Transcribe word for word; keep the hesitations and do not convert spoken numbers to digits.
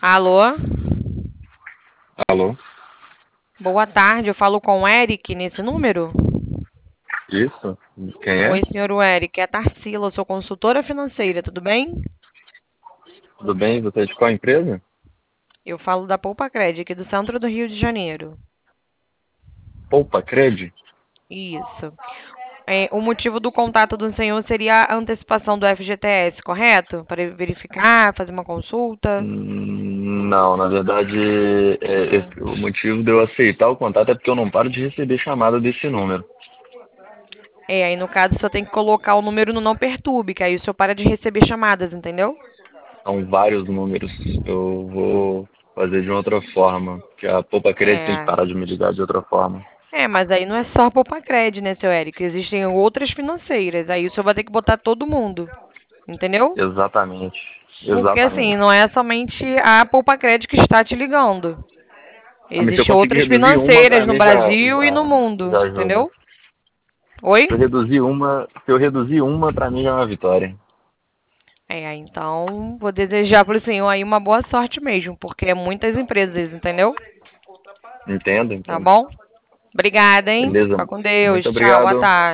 Alô? Alô? Boa tarde, eu falo com o Eric nesse número? Isso? Quem é? Oi, senhor Eric, é Tarsila, eu sou consultora financeira, tudo bem? Tudo bem? Você é de qual empresa? Eu falo da Poupa Cred, aqui do centro do Rio de Janeiro. Poupa Cred? Isso. É, o motivo do contato do senhor seria a antecipação do F G T S, correto? Para verificar, fazer uma consulta? Hum, Não, na verdade, é, Hum. esse- o motivo de eu aceitar o contato é porque eu não paro de receber chamada desse número. É, aí no caso o senhor tem que colocar o número no não perturbe, que aí o senhor para de receber chamadas, entendeu? São vários números. Eu vou fazer de outra forma, que a Poupa Cred tem que É. parar de me ligar de outra forma. É, mas aí não é só a Poupa-Cred, né, seu Érico? Existem outras financeiras. Aí o senhor vai ter que botar todo mundo. Entendeu? Exatamente. Porque assim, Exatamente. não é somente a Poupa-Cred que está te ligando. Ah, mas se eu Existem conseguir outras reduzir uma, financeiras pra no mim já, Brasil e no já, mundo. já ajuda. Entendeu? Oi? Se eu reduzir uma, se eu reduzir uma, pra mim já é uma vitória. É, então vou desejar para o senhor aí uma boa sorte mesmo, porque é muitas empresas, entendeu? Entendo, Tá entendo. bom? Obrigada, hein? Beleza. Fica com Deus. Muito Tchau, boa obrigado. tarde.